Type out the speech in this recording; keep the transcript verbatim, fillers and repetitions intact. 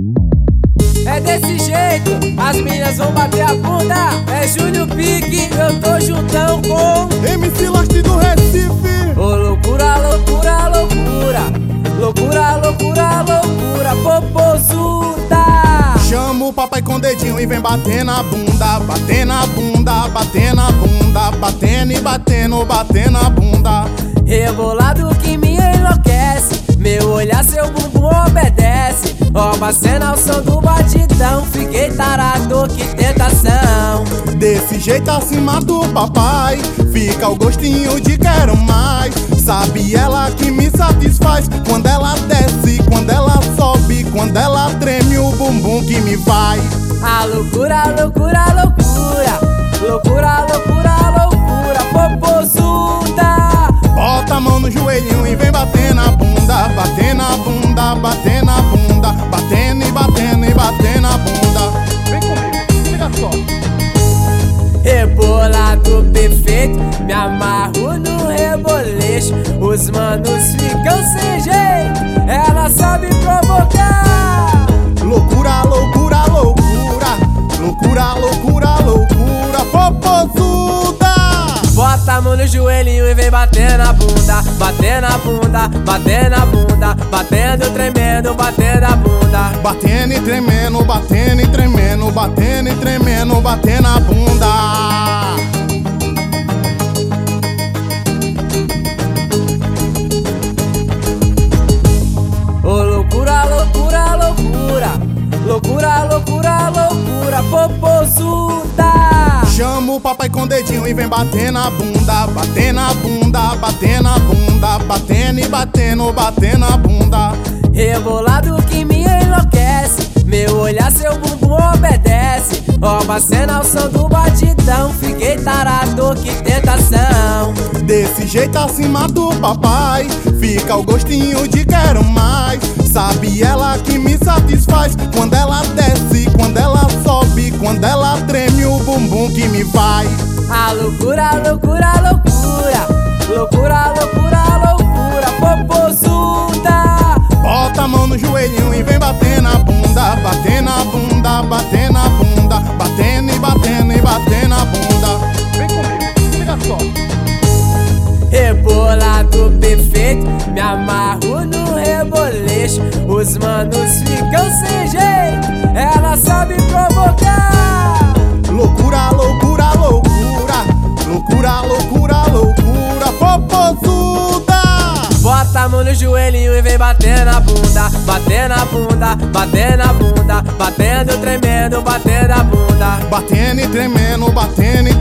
É desse jeito, as meninas vão bater a bunda. É Júlio Pique, eu tô juntão com M C Last do Recife. Ô loucura, loucura, loucura. Loucura, loucura, loucura, popozuda. Chama o papai com o dedinho e vem bater na bunda. Bater na bunda, bater na bunda. Batendo e batendo, batendo na bunda. Rebolado que me enlouquece. Meu olhar, seu bumbum obedece. Rouba cena ao som do batidão. Fiquei tarado, que tentação. Desse jeito acima do papai fica o gostinho de quero mais. Sabe ela que me satisfaz. Quando ela desce, quando ela sobe, quando ela treme o bumbum que me vai. A loucura, loucura, loucura. Loucura, loucura, loucura, popozuda. Bota a mão no joelhinho e vem bater na bunda. Bater na bunda, bater na bunda. Batendo e batendo e batendo na bunda. Vem comigo, liga só. Rebolado perfeito, me amarro no reboleixo. Os manos ficam sem jeito, ela sabe provocar. Loucura, loucura, loucura. Loucura, loucura, loucura, popozuda. Bota a mão no joelhinho e vem bater na bunda. Bater na bunda, bater na bunda. Batendo, tremendo, batendo a bunda. Batendo e tremendo, batendo e tremendo. Batendo e tremendo, batendo a bunda. Ô loucura, loucura, loucura. Loucura, loucura, loucura, popozuda. Chama o papai com o dedinho e vem bater na bunda. Bater na bunda, bater na bunda. Batendo e batendo, batendo na bunda. Rebolado que me enlouquece. Meu olhar, seu bumbum obedece. Rouba cena ao som do batidão. Fiquei tarado, que tentação. Desse jeito acima do papai fica o gostinho de quero mais. Sabe ela que me satisfaz. Quando ela desce, quando ela sobe, quando ela treme o bumbum que me vai. A loucura, loucura, loucura. Loucura, loucura, loucura, popozuda. Bota a mão no joelhinho e vem bater na bunda. Bater na bunda, bater na bunda. Batendo e batendo e batendo na bunda. Vem comigo, liga só. Rebolado perfeito, me amarro no reboleixo. Os manos ficam sem jeito, ela sabe provocar. Loucura, loucura, loucura. Loucura, loucura, loucura, popozuda. Bota a mão no joelhinho e vem bater na bunda. Bater na bunda, bater na bunda. Batendo, tremendo, batendo a bunda. Batendo e tremendo, batendo e